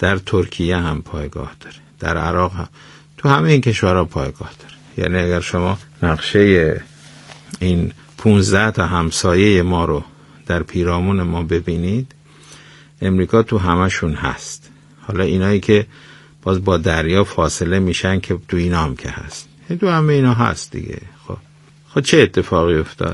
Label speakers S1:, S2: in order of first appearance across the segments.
S1: در ترکیه هم پایگاه داره، در عراق هم، تو همه این کشورها پایگاه داره. یعنی اگر شما نقشه این 15 تا همسایه ما رو در پیرامون ما ببینید، امریکا تو همشون هست. حالا اینایی که باز با دریا فاصله میشن که تو اینا هم که هست، تو همه اینا هست دیگه. خب چه اتفاقی افتاد؟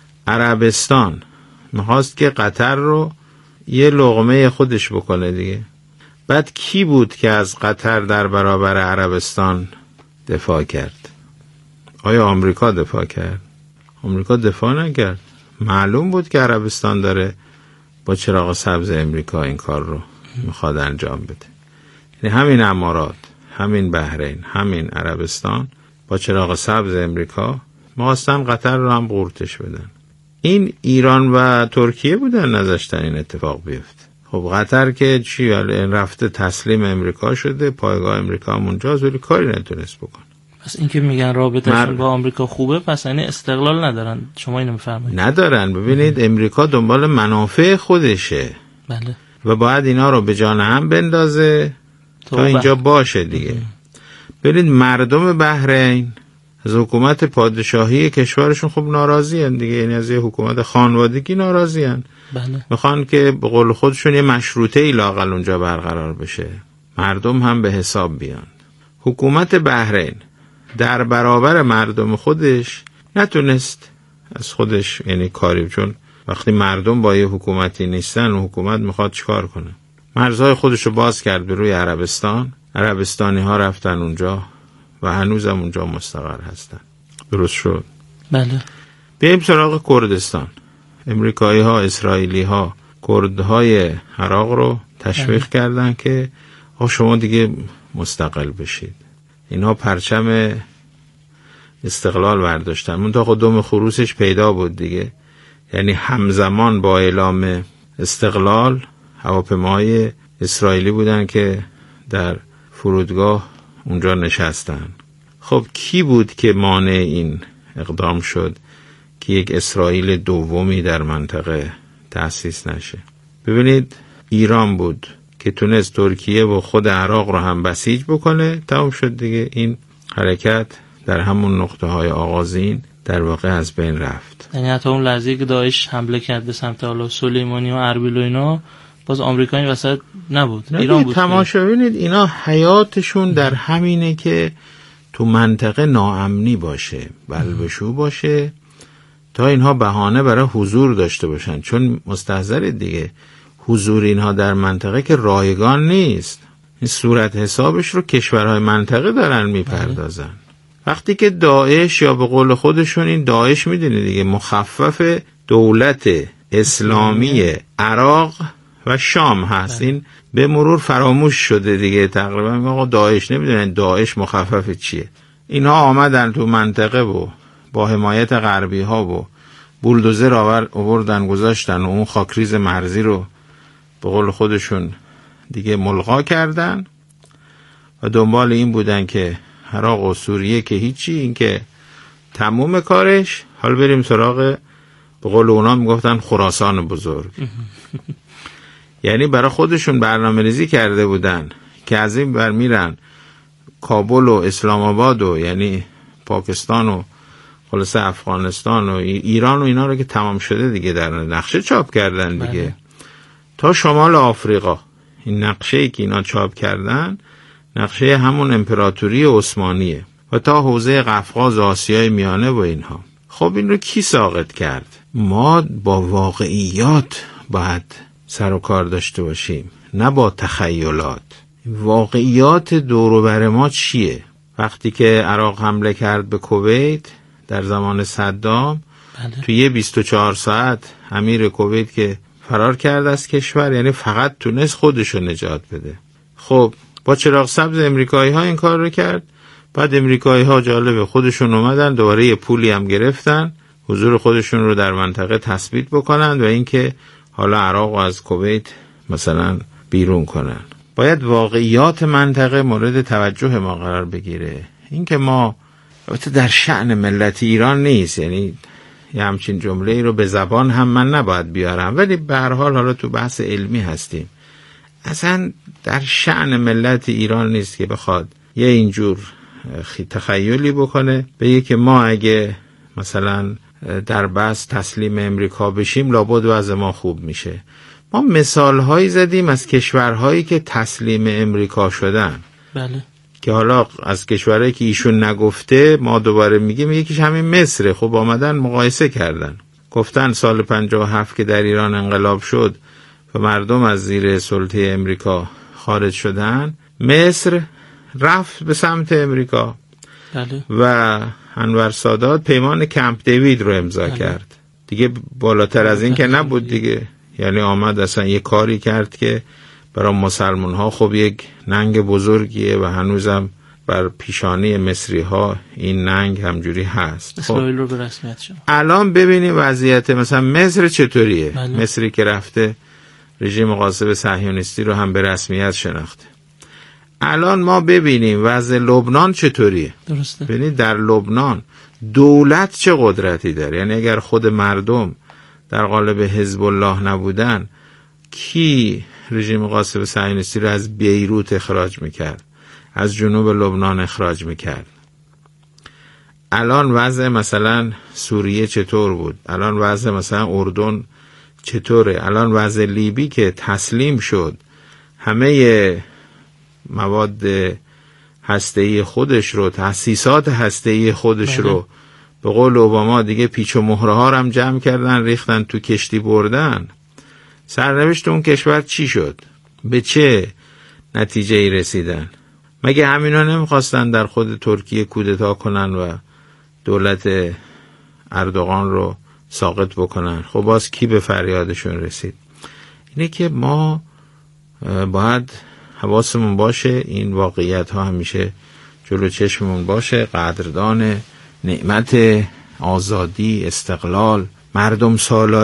S1: عربستان میخواست که قطر رو یه لقمه خودش بکنه دیگه. بعد کی بود که از قطر در برابر عربستان دفاع کرد؟ آیا آمریکا دفاع کرد؟ آمریکا دفاع نکرد. معلوم بود که عربستان داره با چراغ سبز امریکا این کار رو میخواد انجام بده. یعنی همین امارات، همین بحرین، همین عربستان با چراغ سبز امریکا میخواستن قطر رو هم قورتش بدن. این ایران و ترکیه بودن نذاشتن این اتفاق بیفته. خب قطر که چی رفته تسلیم امریکا شده، پایگاه امریکا هم اونجاست، ولی کاری نتونست بکنه.
S2: پس این که میگن رابطه‌شون با آمریکا خوبه، پس یعنی استقلال ندارن. شما اینو میفرمایید؟ ندارن.
S1: ببینید امریکا دنبال منافع خودشه.
S2: بله.
S1: و باید اینا رو به جان هم بندازه تا اینجا باشه دیگه. ببینید مردم بحرین از حکومت پادشاهی کشورشون خوب ناراضی هن دیگه، یعنی از یه حکومت خانوادگی ناراضی هن.
S2: بله.
S1: میخوان که به قول خودشون یه مشروطه ای لااقل اونجا برقرار بشه، مردم هم به حساب بیان. حکومت بحرین در برابر مردم خودش نتونست از خودش یعنی کاری، چون وقتی مردم با یه حکومتی نیستن و حکومت میخواد چیکار کنه؟ مرزهای خودشو باز کرد به روی عربستان. عربستانی ها رفتن اونجا و هنوزم اونجا مستقر هستن. درست شد؟
S2: بله.
S1: بریم سراغ کردستان. امریکایی ها، اسرائیلی ها کردهای عراق رو تشویق کردن که شما دیگه مستقل بشید. اینها پرچم استقلال برداشتن، منتها خود دم خروسش پیدا بود دیگه. یعنی همزمان با اعلام استقلال هواپیماهای اسرائیلی بودن که در فرودگاه اونجا نشستن. خب کی بود که مانع این اقدام شد که یک اسرائیل دومی در منطقه تأسیس نشه؟ ببینید ایران بود که تونست ترکیه و خود عراق رو هم بسیج بکنه. تمام شد دیگه. این حرکت در همون نقطه های آغازین در واقع از بین رفت.
S2: یعنی حتی اون لحظه‌ای که داعش حمله کرد به سمت حالا سلیمانی و اربیل و اینا، باز آمریکا این وسط نبود، ایران بود.
S1: تماشا ببینید اینا حیاتشون در همینه که تو منطقه ناامنی باشه، بلبشو باشه، تا اینها بهانه برای حضور داشته باشن. چون مستحضر دیگه حضور اینها در منطقه که رایگان نیست. این صورت حسابش رو کشورهای منطقه دارن میپردازن. وقتی که داعش، یا به قول خودشون این داعش میدونی دیگه مخفف دولت اسلامی عراق و شام هست، این به مرور فراموش شده دیگه تقریبا. آقا داعش نمیدونن داعش مخفف چیه. اینها آمدن تو منطقه و با حمایت غربی ها و بولدوزر آوردن گذاشتن و اون خاکریز مرزی رو به قول خودشون دیگه ملغا کردن و دنبال این بودن که عراق و سوریه که هیچی، این که تموم کارش. حالا بریم سراغ به قول اونا میگفتن خراسان بزرگ. یعنی برای خودشون برنامه ریزی کرده بودن که از این بر میرن کابل و اسلام آباد و یعنی پاکستان و خلاص افغانستان و ایران و اینا رو که تمام شده دیگه در نقشه چاپ کردن دیگه تا شمال آفریقا. این نقشه‌ای که اینا چاپ کردن نقشه همون امپراتوری عثمانیه و تا حوزه قفقاز آسیای میانه و اینها. خب این رو کی ساقط کرد؟ ما با واقعیات باید سر و کار داشته باشیم، نه با تخیلات. واقعیات دور و بر ما چیه؟ وقتی که عراق حمله کرد به کویت در زمان صدام، توی 24 ساعت امیر کویت که فرار کرد از کشور، یعنی فقط تونست خودشو نجات بده. خب با چراغ سبز امریکایی ها این کار رو کرد. بعد امریکایی ها جالبه خودشون اومدن دوباره یه پولی هم گرفتن حضور خودشون رو در منطقه تثبیت بکنن و اینکه حالا عراق از کویت مثلا بیرون کنن. باید واقعیات منطقه مورد توجه ما قرار بگیره. اینکه ما البته در شأن ملت ایران نیست، یعنی یه همچین جمله رو به زبان هم من نباید بیارم، ولی به هر حال حالا تو بحث علمی هستیم. اصلا در شأن ملت ایران نیست که بخواد یه اینجور تخیلی بکنه، بگه که ما اگه مثلا در بس تسلیم امریکا بشیم لابد وضع ما خوب میشه. ما مثالهایی زدیم از کشورهایی که تسلیم امریکا شدن.
S2: بله.
S1: که حالا از کشورهایی که ایشون نگفته ما دوباره میگیم، یکیش همین مصره. خب آمدن مقایسه کردن، گفتن سال 57 که در ایران انقلاب شد و مردم از زیر سلطه امریکا خارج شدن، مصر رفت به سمت امریکا.
S2: بله.
S1: و انور سادات پیمان کمپ دیوید رو امضا کرد. دیگه بالاتر از این که نبود دیگه. یعنی آمد اصلا یه کاری کرد که برای مسلمان ها خب یک ننگ بزرگیه و هنوزم بر پیشانی مصری ها این ننگ همجوری هست.
S2: اسرائیل رو به رسمیت شد.
S1: الان ببینیم وضعیت مثلا مصر چطوریه.
S2: بله.
S1: مصری که رفته رژیم غاصب صهیونیستی رو هم به رسمیت شناخته. الان ما ببینیم وضع لبنان چطوریه.
S2: درسته.
S1: ببینید در لبنان دولت چه قدرتی داره. یعنی اگر خود مردم در قالب حزب الله نبودن، کی رژیم غاصب صهیونیستی رو از بیروت اخراج میکرد، از جنوب لبنان اخراج میکرد؟ الان وضع مثلا سوریه چطور بود؟ الان وضع مثلا اردن چطوره؟ الان وضع لیبی که تسلیم شد، همه مواد هسته‌ای خودش رو، تأسیسات هسته‌ای خودش رو به قول اوباما دیگه پیچ و مهره ها رو هم جمع کردن، ریختن تو کشتی بردن. سرنوشت اون کشور چی شد؟ به چه نتیجه ای رسیدن؟ مگه همینا نمیخواستن در خود ترکیه کودتا کنن و دولت اردوغان رو ساقط بکنن؟ خب باز کی به فریادشون رسید؟ اینه که ما باید حواسمون باشه، این واقعیت ها همیشه جلو چشممون باشه. قدردان نعمت آزادی، استقلال، مردم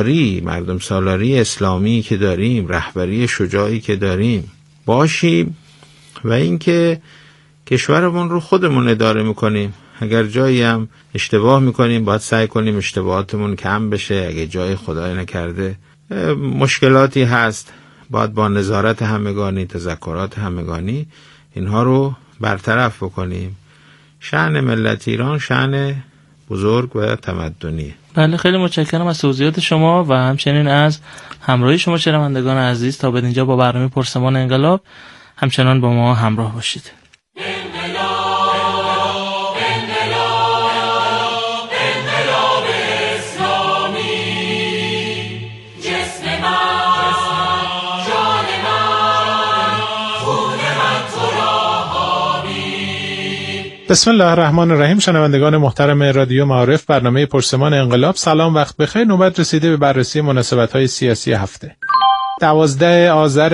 S1: سالاری اسلامی که داریم، رهبری شجاعی که داریم باشیم و اینکه کشورمون رو خودمون اداره میکنیم. اگر جایی هم اشتباه میکنیم باید سعی کنیم اشتباهاتمون کم بشه. اگه جای خدای نکرده مشکلاتی هست، باید با نظارت همگانی، تذکرات همگانی اینها رو برطرف بکنیم. شأن ملت ایران شأن بزرگ و تمدنیه.
S2: بله، خیلی متشکرم از توضیحات شما و همچنین از همراهی شما شنوندگان عزیز. تا به اینجا با برنامه پرسمان انقلاب همچنان با ما همراه باشید.
S3: بسم الله الرحمن الرحیم. شنوندگان محترم رادیو معارف، برنامه پرسمان انقلاب، سلام، وقت بخیر. نوبت رسیده به بررسی مناسبت‌های سیاسی هفته. 12 آذر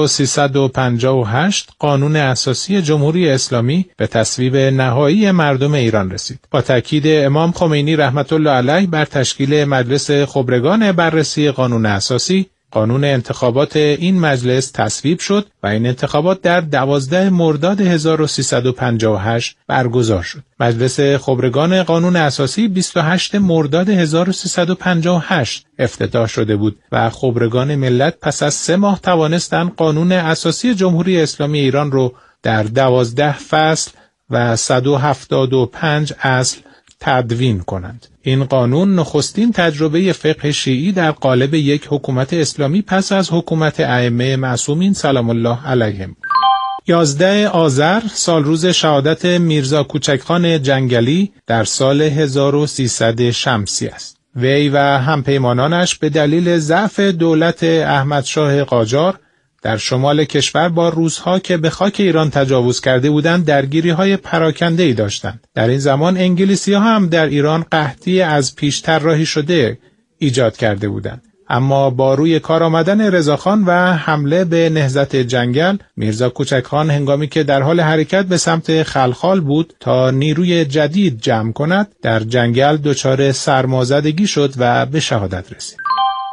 S3: 1358 قانون اساسی جمهوری اسلامی به تصویب نهایی مردم ایران رسید. با تاکید امام خمینی رحمت الله علیه بر تشکیل مجلس خبرگان بررسی قانون اساسی، قانون انتخابات این مجلس تصویب شد و این انتخابات در 12 مرداد 1358 برگزار شد. مجلس خبرگان قانون اساسی 28 مرداد 1358 افتتاح شده بود و خبرگان ملت پس از 3 ماه توانستند قانون اساسی جمهوری اسلامی ایران رو در 12 فصل و 175 اصل تدوین کنند. این قانون نخستین تجربه فقه شیعی در قالب یک حکومت اسلامی پس از حکومت ائمه معصومین سلام الله علیهم. 11 آذر سال روز شهادت میرزا کوچکخان جنگلی در سال 1300 شمسی است. وی و همپیمانانش به دلیل ضعف دولت احمدشاه قاجار در شمال کشور با روس‌ها که به خاک ایران تجاوز کرده بودند درگیری‌های پراکنده‌ای داشتند. در این زمان انگلیسی‌ها هم در ایران قحطی از پیش طراحی شده ایجاد کرده بودند. اما با روی کار آمدن رضاخان و حمله به نهضت جنگل، میرزا کوچکخان هنگامی که در حال حرکت به سمت خلخال بود تا نیروی جدید جمع کند، در جنگل دچار سرمازدگی شد و به شهادت رسید.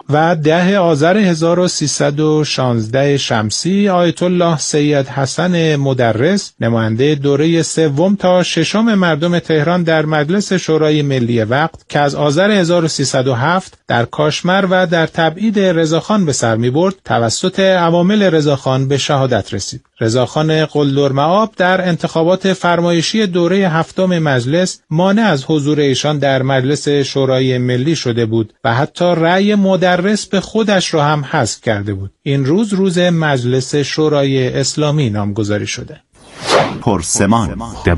S3: و 10 آذر 1316 شمسی آیت الله سید حسن مدرس نماینده دوره 3 تا 6 مردم تهران در مجلس شورای ملی وقت که از آذر 1307 در کاشمر و در تبعید رضاخان به سر می‌برد توسط عوامل رضاخان به شهادت رسید. رضاخان قلدرمآب در انتخابات فرمایشی دوره 7 مجلس مانع از حضور ایشان در مجلس شورای ملی شده بود و حتی رأی مدرس به خودش را هم حذف کرده بود. این روز مجلس شورای اسلامی نامگذاری شده.
S4: پرسمان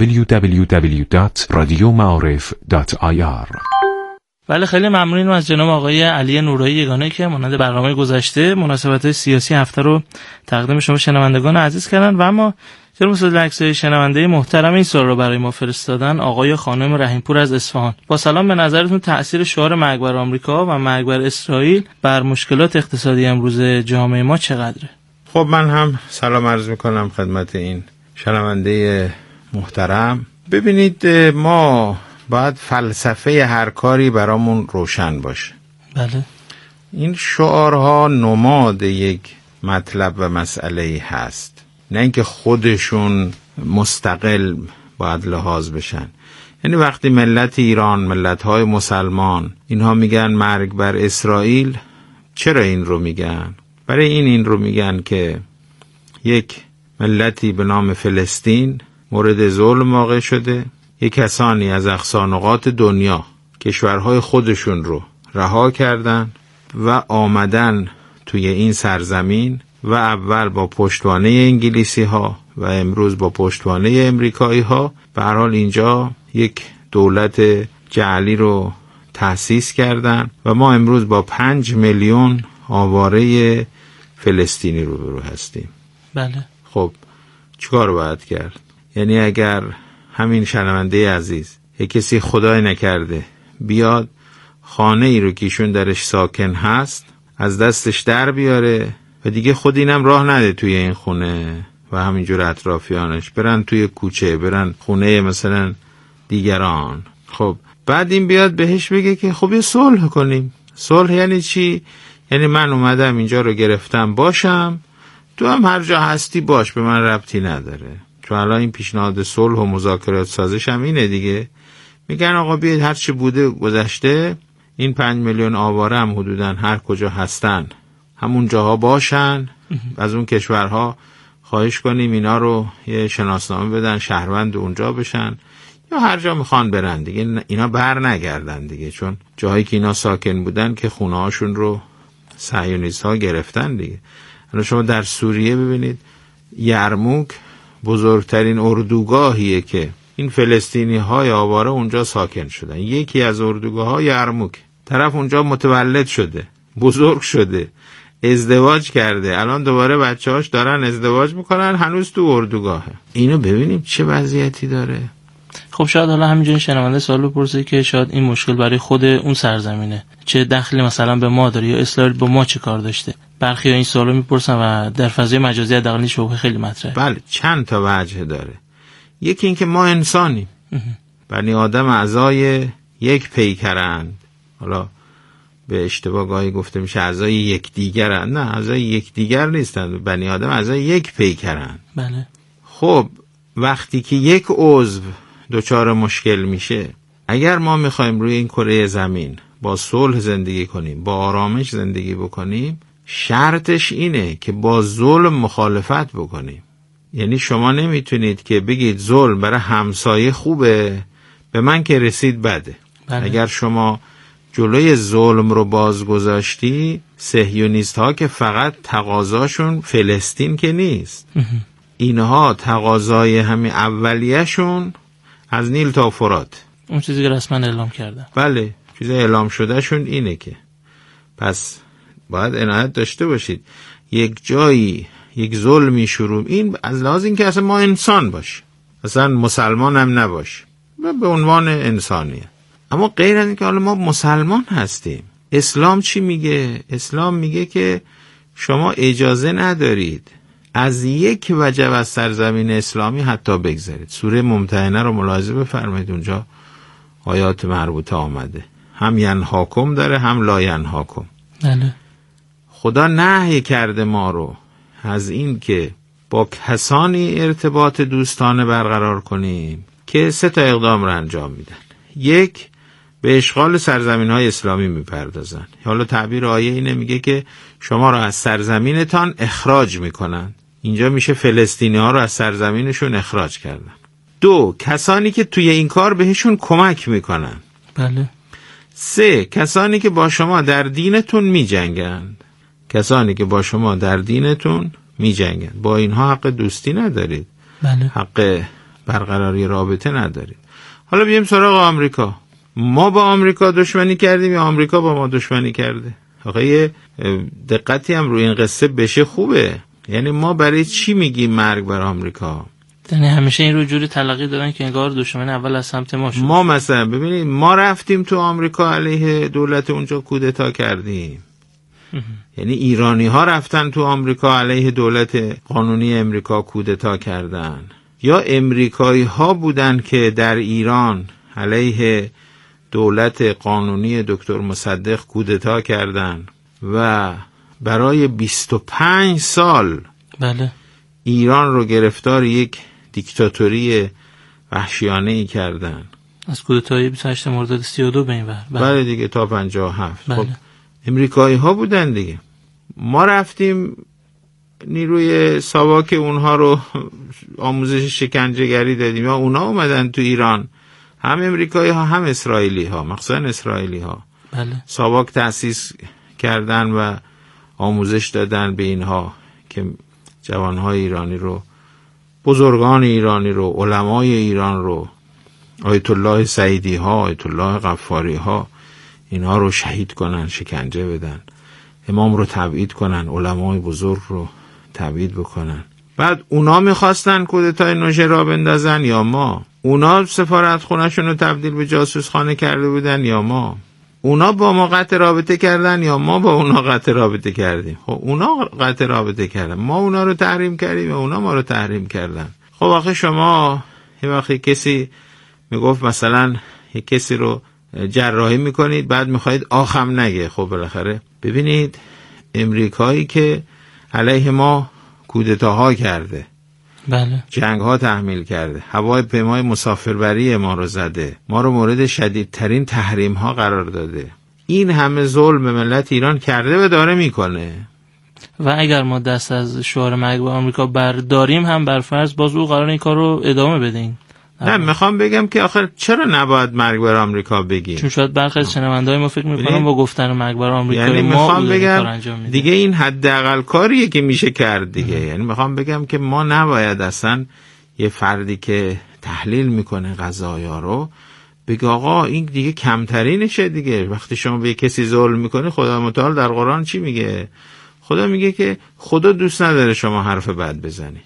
S5: www.radiomعارف.ir.
S2: بله، خیلی ممنونیم از جناب آقای علی نورایی یگانه که مانند برنامه گذشته مناسبت‌های سیاسی هفته رو تقدیم شما شنوندگان عزیز کردن و اما جناب استاد لکسایی شنونده محترم این سوال رو برای ما فرستادن، آقای خانم رحیمپور از اصفهان. با سلام، به نظرتون تأثیر شعار مرگ بر آمریکا و مرگ بر اسرائیل بر مشکلات اقتصادی امروز جامعه ما چقدره؟
S1: خب من هم سلام عرض میکنم خدمت این شنونده محترم. ببینید، ما باید فلسفه هر کاری برامون روشن باشه.
S2: بله.
S1: این شعارها نماد یک مطلب و مسئله هست، نه اینکه خودشون مستقل باید لحاظ بشن. یعنی وقتی ملت ایران، ملت‌های مسلمان اینها میگن مرگ بر اسرائیل، چرا این رو میگن؟ برای این رو میگن که یک ملتی به نام فلسطین مورد ظلم واقع شده، یک کسانی از اقصانقاط دنیا کشورهای خودشون رو رها کردن و آمدن توی این سرزمین و اول با پشتوانه انگلیسی ها و امروز با پشتوانه امریکایی ها به هر حال اینجا یک دولت جعلی رو تأسیس کردن و ما امروز با 5 میلیون آواره فلسطینی روبرو هستیم.
S2: بله.
S1: خب چیکار باید کرد؟ یعنی اگر همین شنونده عزیز یک کسی خدای نکرده بیاد خانه ای رو که ایشون درش ساکن هست از دستش در بیاره و دیگه خود اینم راه نده توی این خونه و همینجور اطرافیانش، برن توی کوچه، برن خونه مثلا دیگران، خب بعد این بیاد بهش بگه که خب یه صلح کنیم. صلح یعنی چی؟ یعنی من اومدم اینجا رو گرفتم باشم، تو هم هر جا هستی باش، به من ربطی نداره. چون الان این پیشنهاد صلح و مذاکرات سازش هم اینه دیگه، میگن آقا بیاید هر چی بوده گذشته، این 5 میلیون آواره هم حدوداً هر کجا هستن همون جاها باشن، از اون کشورها خواهش کنیم اینا رو یه شناسنامه بدن، شهروند اونجا بشن یا هر جا میخوان برن دیگه، اینا بر نگردن دیگه، چون جایی که اینا ساکن بودن که خونه هاشون رو صهیونیست ها گرفتن دیگه. الان شما در سوریه ببینید، یرموک بزرگترین اردوگاهیه که این فلسطینی های آواره اونجا ساکن شدن. یکی از اردوگاه های یرموک، طرف اونجا متولد شده، بزرگ شده، ازدواج کرده، الان دوباره بچه‌هاش دارن ازدواج میکنن، هنوز تو اردوگاهه. اینو ببینیم چه وضعیتی داره.
S2: خب شاید حالا همینجوری شنونده سوال بپرسه که شاید این مشکل برای خود اون سرزمینه، چه دخلی مثلا به ما داره یا اسرائیل با ما چه کار داشته. برخی این سوالو میپرسن و در فضای مجازی حداقل شبهه خیلی مطرحه.
S1: بله، چند تا وجه داره. یکی این که ما انسانیم، بنی آدم اعضای یک پیکرند. حالا به اشتباه گاهی گفته میشه اعضای یکدیگرند، نه، اعضای یکدیگر نیستند، بنی آدم اعضای یک پیکرند.
S2: بله.
S1: خب وقتی که یک عضو دچار مشکل میشه، اگر ما میخوایم روی این کره زمین با صلح زندگی کنیم، با آرامش زندگی بکنیم، شرطش اینه که با ظلم مخالفت بکنیم. یعنی شما نمیتونید که بگید ظلم برای همسایه خوبه، به من که رسید بده.
S2: بله.
S1: اگر شما جلوی ظلم رو بازگذاشتی، صهیونیست ها که فقط تقاضاشون فلسطین که نیست، اینها تقاضای همین اولیه‌شون از نیل تا فرات،
S2: اون چیزی که رسما اعلام کردن.
S1: بله، چیز اعلام شده شون اینه که پس باید عنایت داشته باشید. یک جایی یک ظلمی شروع، این از لحاظ این که اصلا ما انسان باش، اصلا مسلمان هم نباش، به عنوان انسانیه. اما غیر از این که حالا ما مسلمان هستیم، اسلام چی میگه؟ اسلام میگه که شما اجازه ندارید از یک وجب از سرزمین اسلامی حتی بگذارید. سوره ممتحنه رو ملاحظه بفرمایید، اونجا آیات مربوطه آمده، هم ینهاکم داره هم لا ینهاکم.
S2: بله.
S1: خدا نهی کرده ما رو از این که با کسانی ارتباط دوستانه برقرار کنیم که 3 اقدام رو انجام میدن. 1، به اشغال سرزمین‌های اسلامی میپردازن. حالا تعبیر آیه اینه، میگه که شما رو از سرزمینتان اخراج میکنن. اینجا میشه فلسطینی‌ها رو از سرزمینشون اخراج کردن. 2، کسانی که توی این کار بهشون کمک میکنن.
S2: بله.
S1: 3، کسانی که با شما در دینتون میجنگند. کسانی که با شما در دینتون میجنگند، با اینها حق دوستی ندارید.
S2: بله.
S1: حق برقراری رابطه ندارید. حالا بیایم سراغ آمریکا. ما با آمریکا دشمنی کردیم یا آمریکا با ما دشمنی کرده؟ آخه دقتی هم روی این قصه بشه خوبه. یعنی ما برای چی میگیم مرگ بر آمریکا؟
S2: یعنی همیشه این رو جوری تلقی دادن که انگار دشمن اول از سمت ما شد.
S1: ما مثلا ببینید، ما رفتیم تو آمریکا علیه دولت اونجا کودتا کردیم. یعنی ایرانی ها رفتن تو آمریکا علیه دولت قانونی امریکا کودتا کردن، یا امریکایی ها بودن که در ایران علیه دولت قانونی دکتر مصدق کودتا کردن و برای 25 سال
S2: بله.
S1: ایران رو گرفتار یک دیکتاتوری وحشیانه‌ای کردن.
S2: از کودتای 28 مرداد 32 به این ور.
S1: بله دیگه، تا 57.
S2: بله.
S1: خب امریکایی ها بودن دیگه. ما رفتیم نیروی ساواک اونها رو آموزش شکنجهگری دادیم، یا اونا اومدن تو ایران، هم امریکایی ها هم اسرائیلی ها، مخصوصا اسرائیلی ها.
S2: بله.
S1: ساواک تأسیس کردن و آموزش دادن به اینها که جوانهای ایرانی رو، بزرگان ایرانی رو، علمای ایران رو، آیت الله سعیدی ها، آیت الله غفاری ها، اینها رو شهید کنن، شکنجه بدن، امام رو تبعید کنن، علمای بزرگ رو تبعید بکنن. بعد اونا میخواستن کودتای نوژه را بندازن یا ما؟ اونا سفارت خونه‌شون رو تبدیل به جاسوس خانه کرده بودن یا ما؟ اونا با ما قطع رابطه کردن یا ما با اونا قطع رابطه کردیم؟ خب اونا قطع رابطه کردن، ما اونا رو تحریم کردیم و اونا ما رو تحریم کردن. خب آخه شما یه وقتی کسی میگفت مثلا یک کسی رو جراحی میکنید، بعد میخواید آخم نگه. خب بالاخره ببینید، امریکایی که علیه ما کودتاها کرده،
S2: بله.
S1: جنگ ها تحمیل کرده، هوای پیمای مسافربری ما رو زده، ما رو مورد شدیدترین تحریم ها قرار داده، این همه ظلم به ملت ایران کرده و داره میکنه.
S2: و اگر ما دست از شعار مرگ بر آمریکا برداریم هم برفرض باز او قرار این کار رو ادامه بدین.
S1: نه، میخوام بگم که آخر چرا نباید مرگ بر آمریکا بگیم؟
S2: چون شاید برخی از شنونده‌های ما فکر می‌کنن با گفتن مرگ بر آمریکا
S1: یعنی
S2: ما
S1: میخوام بگم
S2: انجام
S1: دیگه این حداقل کاریه که میشه کرد دیگه. یعنی میخوام بگم که ما نباید اصلا یه فردی که تحلیل میکنه قضایا رو بگه آقا این دیگه کمترینشه دیگه. وقتی شما به کسی ظلم میکنی، خدا متعال در قرآن چی میگه؟ خدا میگه که خدا دوست نداره شما حرف بد بزنی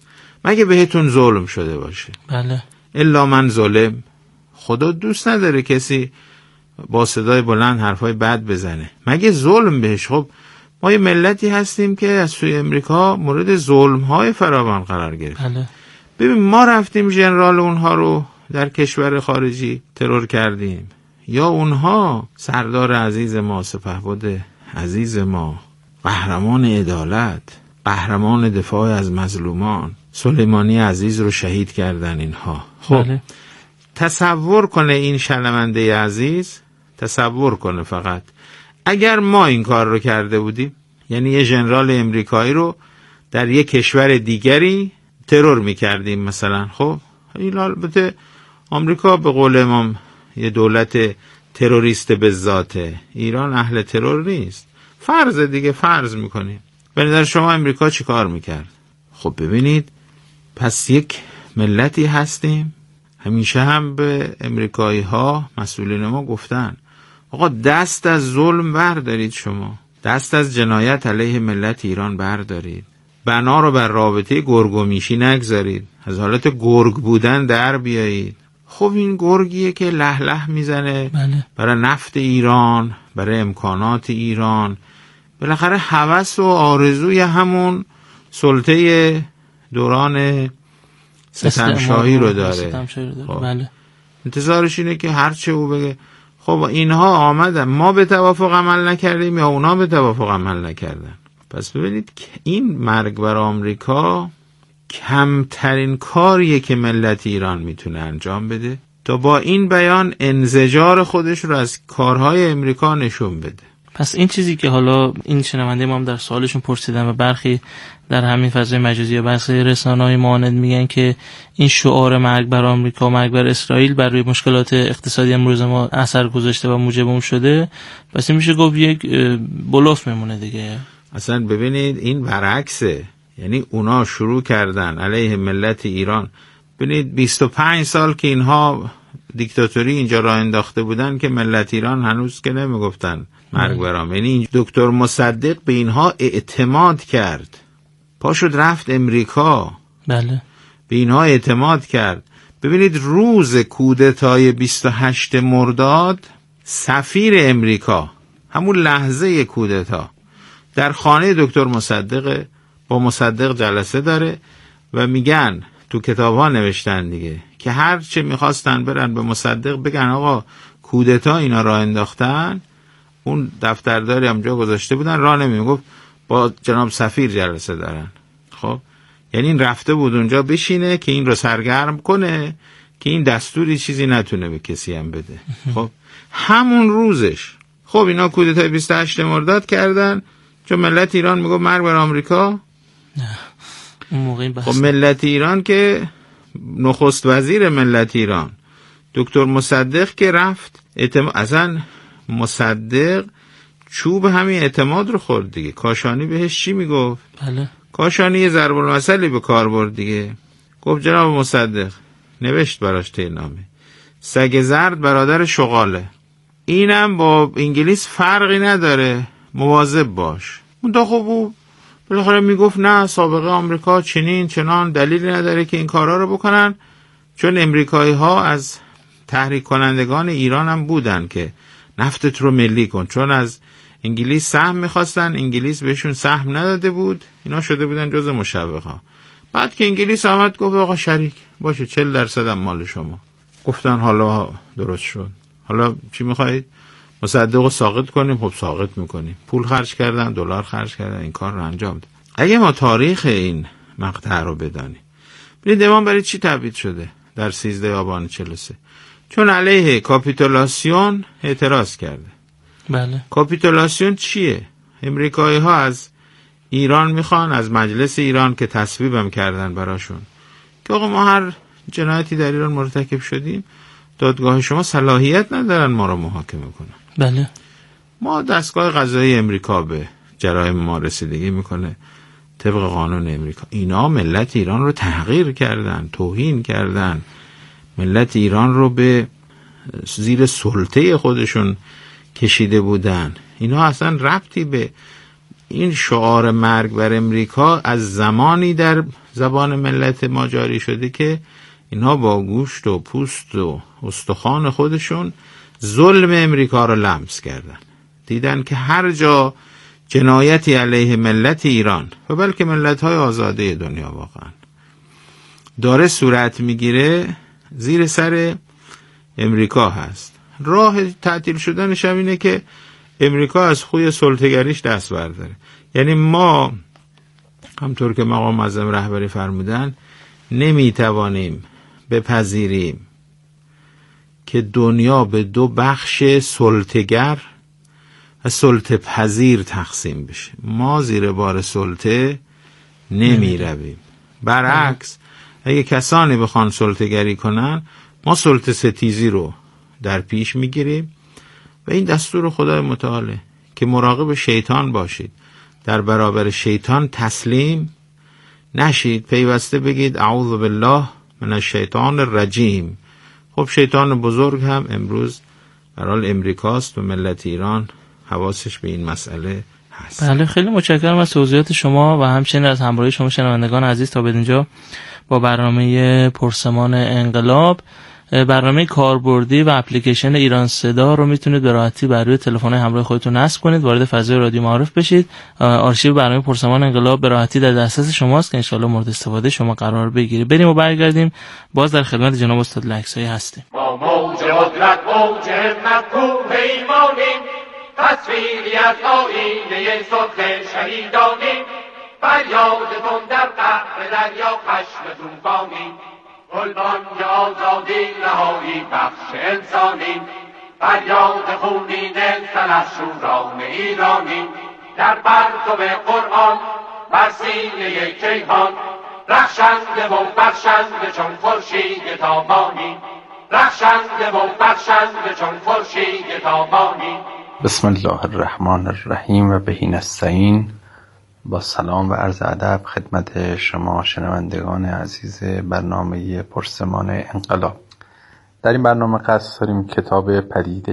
S1: مگه بهتون ظلم شده باشه.
S2: بله.
S1: الا من ظلم. خدا دوست نداره کسی با صدای بلند حرفای بد بزنه مگه ظلم بهش. خب ما یه ملتی هستیم که از سوی امریکا مورد ظلم‌های فراوان قرار گرفت.
S2: بله.
S1: ببین ما رفتیم ژنرال اونها رو در کشور خارجی ترور کردیم، یا اونها سردار عزیز ما، سپهبد عزیز ما، قهرمان عدالت، قهرمان دفاع از مظلومان، سلیمانی عزیز رو شهید کردن اینها. خب
S2: بله.
S1: تصور کنه این شرمنده عزیز، تصور کنه فقط اگر ما این کار رو کرده بودیم، یعنی یه ژنرال امریکایی رو در یک کشور دیگری ترور میکردیم مثلا. خب این البته آمریکا به قول امام یه دولت تروریست به ذاته، ایران اهل ترور نیست، فرض دیگه، فرض میکنیم. به نظر شما امریکا چی کار میکرد؟ خب ببینید، پس یک ملتی هستیم، همیشه هم به امریکایی ها مسئولین ما گفتن آقا دست از ظلم بردارید، شما دست از جنایت علیه ملت ایران بردارید، بنا رو بر رابطه گرگ و میشی نگذارید، از حالت گرگ بودن در بیایید. خب این گرگیه که له له میزنه
S2: بله.
S1: برای نفت ایران، برای امکانات ایران، بالاخره هوس و آرزوی همون سلطه دوران ستمشاهی رو داره.
S2: خب.
S1: انتظارش اینه که هرچه او بگه. خب اینها آمدن، ما به توافق عمل نکردیم یا اونا به توافق عمل نکردن. پس ببینید که این مرگ بر آمریکا کمترین کاریه که ملت ایران میتونه انجام بده تا با این بیان انزجار خودش رو از کارهای امریکا نشون بده.
S2: پس این چیزی که حالا این شنونده ما هم در سوالشون پرسیدن و برخی در همین فضای مجازی و بحث رسانه‌های معاند میگن که این شعار مرگ بر آمریکا، مرگ بر اسرائیل بر روی مشکلات اقتصادی امروز ما اثر گذاشته و موجب اون شده. پس این میشه گفت یک بلوف میمونه دیگه.
S1: اصلا ببینید این برعکسه، یعنی اونا شروع کردن علیه ملت ایران. ببینید 25 سال که اینها دیکتاتوری اینجا راه انداخته بودن که ملت ایران هنوز که نمیگفتن مرگ برام. یعنی دکتر مصدق به اینها اعتماد کرد، پا شد رفت امریکا،
S2: بله،
S1: به اینها اعتماد کرد. ببینید روز کودتای 28 مرداد سفیر امریکا همون لحظه کودتا در خانه دکتر مصدق، با مصدق جلسه داره و میگن تو کتاب ها نوشتن دیگه که هر چه میخواستن برن به مصدق بگن آقا کودتا اینا راه انداختن، اون دفترداری هم جا گذاشته بودن راه نمیگفت با جناب سفیر جلسه دارن. خب یعنی این رفته بود اونجا بشینه که این رو سرگرم کنه که این دستوری چیزی نتونه به کسی هم بده. خب همون روزش خب اینا کودتای 28 مرداد کردن، چون ملت ایران میگه مرگ بر آمریکا.
S2: اون موقع این
S1: خب ملت ایران که نخست وزیر ملت ایران دکتر مصدق که رفت اصلا مصدق چوب همین اعتماد رو خورد دیگه. کاشانی بهش چی میگفت؟
S2: بله،
S1: کاشانی یه ضرب المثلی به کار برد دیگه. گفت جناب مصدق، نوشت براش طعنه‌نامه، سگ زرد برادر شغاله، اینم با انگلیس فرقی نداره، مواظب باش. اون تا خوب بود بالاخره میگفت نه سابقه آمریکا چنین چنان، دلیلی نداره که این کارا رو بکنن، چون امریکایی ها از تحریک کنندگان ایران هم بودن که نفتت رو ملی کن، چون از انگلیس سهم میخواستن، انگلیس بهشون سهم نداده بود، اینا شده بودن جز مشوق‌ها. بعد که انگلیس آمد گفت آقا شریک باشه 40% هم مال شما. گفتن حالا درست شد، حالا چی میخواید؟ مصدق رو ساقط کنیم؟ خب ساقط میکنیم. پول خرج کردن، دلار خرج کردن، این کار رو انجام داد. اگه ما تاریخ این مقطع رو بدانیم، ببینید امام برای چی تبعید شده در 13 آبان 43؟ چون علیه کاپیتولاسیون اعتراض کرده.
S2: بله.
S1: کاپیتولاسیون چیه؟ امریکایی ها از ایران میخوان، از مجلس ایران که تصویبم کردن براشون، که آقا ما هر جنایتی در ایران مرتکب شدیم دادگاه شما صلاحیت ندارن ما رو محاکمه کنن.
S2: بله.
S1: ما دستگاه قضایی امریکا به جرایم ما رسیدگی میکنه طبق قانون امریکا. اینا ملت ایران رو تحقیر کردن، توهین کردن، ملت ایران رو به زیر سلطه خودشون کشیده بودن. اینا اصلا ربطی به این شعار مرگ بر امریکا از زمانی در زبان ملت ما جاری شده که اینها با گوشت و پوست و استخوان خودشون ظلم امریکا رو لمس کردن. دیدن که هر جا جنایتی علیه ملت ایران و بلکه ملت‌های آزاده دنیا واقعا داره صورت میگیره، زیر سر امریکا هست. راه تعطیل شدنش هم اینه که امریکا از خوی سلطه‌گریش دست برداره. یعنی ما همطور که مقام معظم رهبری فرمودن نمیتوانیم بپذیریم که دنیا به دو بخش سلطه‌گر و سلطه پذیر تقسیم بشه. ما زیر بار سلطه نمی رویم. برعکس اگه کسانی بخوان سلطه‌گری کنن ما سلطه ستیزی رو در پیش میگیریم و این دستور خدای متعاله که مراقب شیطان باشید، در برابر شیطان تسلیم نشید، پیوسته بگید اعوذ بالله من الشیطان الرجیم. خب شیطان بزرگ هم امروز برای امریکاست و ملت ایران حواسش به این مسئله هست.
S2: بله، خیلی متشکرم از توضیحات شما و همچنین از همراهی شما شنوندگان عزیز. تا به اینجا با برنامه پرسمان انقلاب، برنامه کاربردی و اپلیکیشن ایران صدا رو میتونید به راحتی بر روی تلفن همراه خودتون نصب کنید، وارد فضای رادیو معارف بشید. آرشیو برنامه پرسمان انقلاب به راحتی در دسترس شماست که ان شاءالله مورد استفاده شما قرار بگیره. بریم و برگردیم باز در خدمت جناب استاد لکسایی هستیم.
S6: موج قدرت موج همت کوه ایمانیم، تصویری از آیینه سرخ شهیدانیم، فریادتون در قعر دریا خشم طوفانیم، گلبانگ آزادی نهایی بخش انسانیم، فریاد خونین سلحشوران ایرانیم، در پرتو قرآن بر سینه کیهان رخشنده و بخشنده چون خورشید تابانی، رخشنده و بخشنده چون خورشید تابانی.
S7: بسم الله الرحمن الرحیم و بهی نستعین. با سلام و عرض ادب خدمت شما شنوندگان عزیز برنامه پرسمان انقلاب. در این برنامه قصد داریم کتاب پدیده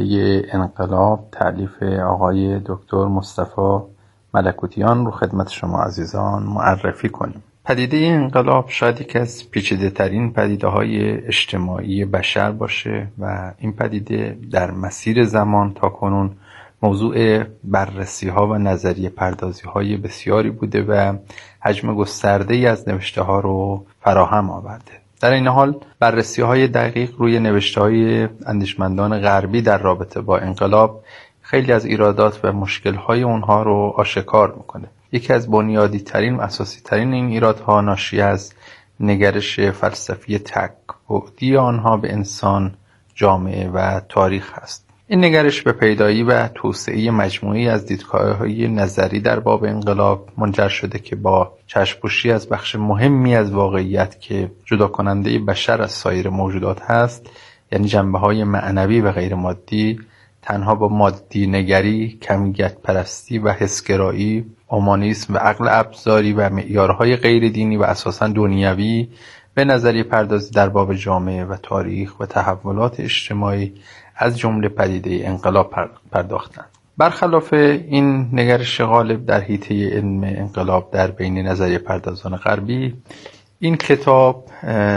S7: انقلاب تألیف آقای دکتر مصطفی ملکوتیان رو خدمت شما عزیزان معرفی کنیم. پدیده انقلاب شاید یکی از پیچیده ترین پدیده های اجتماعی بشر باشه و این پدیده در مسیر زمان تا کنون موضوع بررسی ها و نظریه پردازی های بسیاری بوده و حجم گسترده ای از نوشته ها رو فراهم آورده. در این حال بررسی های دقیق روی نوشته های اندیشمندان غربی در رابطه با انقلاب خیلی از ایرادات و مشکل های اونها رو آشکار میکنه. یکی از بنیادی ترین و اساسی ترین این ایرادها ناشی از نگرش فلسفی تک‌بعدی آنها به انسان، جامعه و تاریخ است. این نگرش به پیدایی و توسعه مجموعی از دیدگاه‌های نظری در باب انقلاب منجر شده که با چشم‌پوشی از بخش مهمی از واقعیت که جدا کننده بشر از سایر موجودات هست، یعنی جنبه‌های معنوی و غیر مادی، تنها با مادی نگری، کمیت پرستی و حسگرایی، اومانیسم و عقل ابزاری و معیارهای غیر دینی و اساساً دنیوی به نظریه پردازی در باب جامعه و تاریخ و تحولات اجتماعی از جمله پدیده انقلاب پرداختند. برخلاف این نگرش غالب در حیطه علم انقلاب در بین نظریه پردازان غربی، این کتاب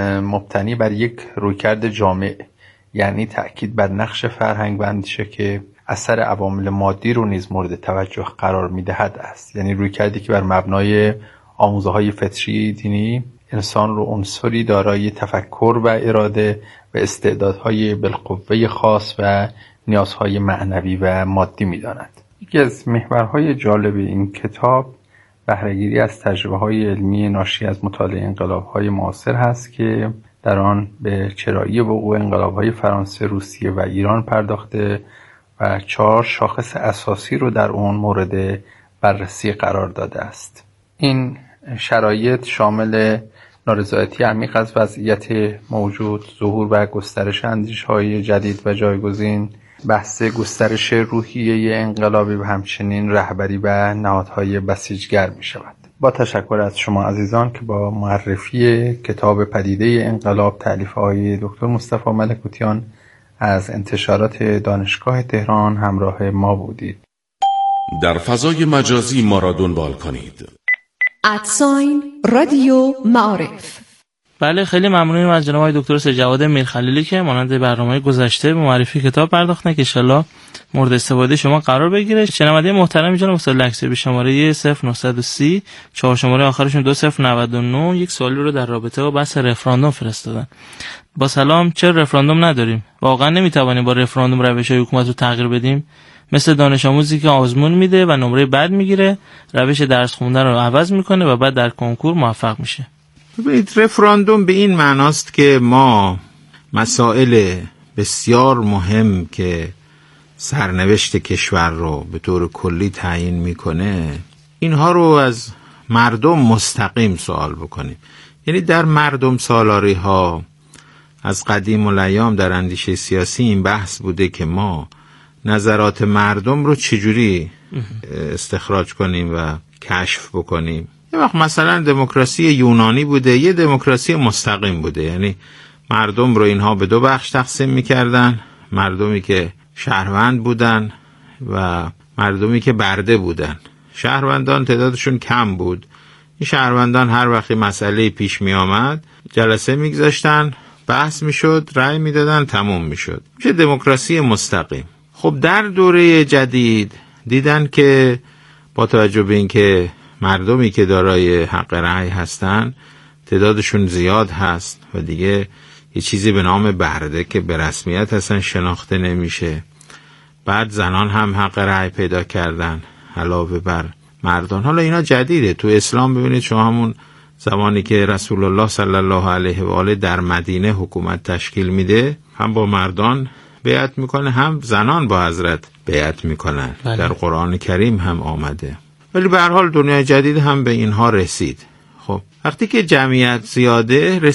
S7: مبتنی بر یک رویکرد جامع، یعنی تأکید بر نقش فرهنگ و اندیشه که اثر عوامل مادی رو نیز مورد توجه قرار می‌دهد است. یعنی رویکردی که بر مبنای آموزه‌های فطری دینی انسان رو عنصری دارای تفکر و اراده و استعدادهای بالقوه خاص و نیازهای معنوی و مادی می‌داند. یکی از محورهای جالب این کتاب بهره‌گیری از تجربه‌های علمی ناشی از مطالعه انقلاب‌های معاصر هست که در آن به چرایی وقوع انقلاب‌های فرانسه، روسیه و ایران پرداخته و 4 شاخص اساسی رو در اون مورد بررسی قرار داده است. این شرایط شامل نارضایتی عمیق از وضعیت موجود، ظهور و گسترش اندیش‌های جدید و جایگزین، بحث گسترش روحیه انقلابی و همچنین رهبری و نهادهای بسیجگر می‌شود. با تشکر از شما عزیزان که با معرفی کتاب پدیده انقلاب تألیف آقای دکتر مصطفی ملکوتیان از انتشارات دانشگاه تهران همراه ما بودید.
S8: در فضای مجازی ما را دنبال کنید.
S9: رادیو معارف.
S2: بله، خیلی ممنونیم از جناب آقای دکتر سجاد میرخلیلی که مانند برنامه گذشته به معرفی کتاب پرداختن که ان شاءالله مورد استفاده شما قرار بگیره. شنونده محترم جناب استاد لکسی به شماره 0930 4 شماره آخرشون 2099 یک سوالی رو در رابطه با بحث رفراندوم فرستادن. با سلام، چرا رفراندوم نداریم؟ واقعا نمیتوانیم با رفراندوم روش‌های حکومت رو تغییر بدیم؟ مثل دانش آموزی که آزمون میده و نمره بد میگیره، روش درس خوندن رو عوض میکنه و بعد در کنکور موفق میشه.
S1: ببینید، رفراندوم به این معناست که ما مسائل بسیار مهم که سرنوشت کشور رو به طور کلی تعیین میکنه، اینها رو از مردم مستقیم سوال بکنیم. یعنی در مردم سالاری ها از قدیم الایام در اندیشه سیاسی این بحث بوده که ما نظرات مردم رو چجوری استخراج کنیم و کشف بکنیم. یه وقت مثلا دموکراسی یونانی بوده، یه دموکراسی مستقیم بوده، یعنی مردم رو اینها به 2 بخش تقسیم میکردن، مردمی که شهروند بودن و مردمی که برده بودن. شهروندان تعدادشون کم بود. این شهروندان هر وقتی مسئله پیش می آمد جلسه میگذاشتن، بحث میشد، رأی میدادن، تموم میشد. میشه دموکراسی مستقیم. خب در دوره جدید دیدن که با توجه به اینکه مردمی که دارای حق رأی هستن تعدادشون زیاد هست و دیگه یه چیزی به نام برده که به رسمیت اصلا شناخته نمیشه. بعد زنان هم حق رأی پیدا کردن علاوه بر مردان. حالا اینا جدیده تو اسلام. ببینید شما همون زمانی که رسول الله صلی الله علیه و آله در مدینه حکومت تشکیل میده، هم با مردان بیعت میکنه، هم زنان با حضرت بیعت میکنن. در قرآن کریم هم آمده. ولی به هر حال دنیای جدید هم به اینها رسید. خب وقتی که جمعیت زیاده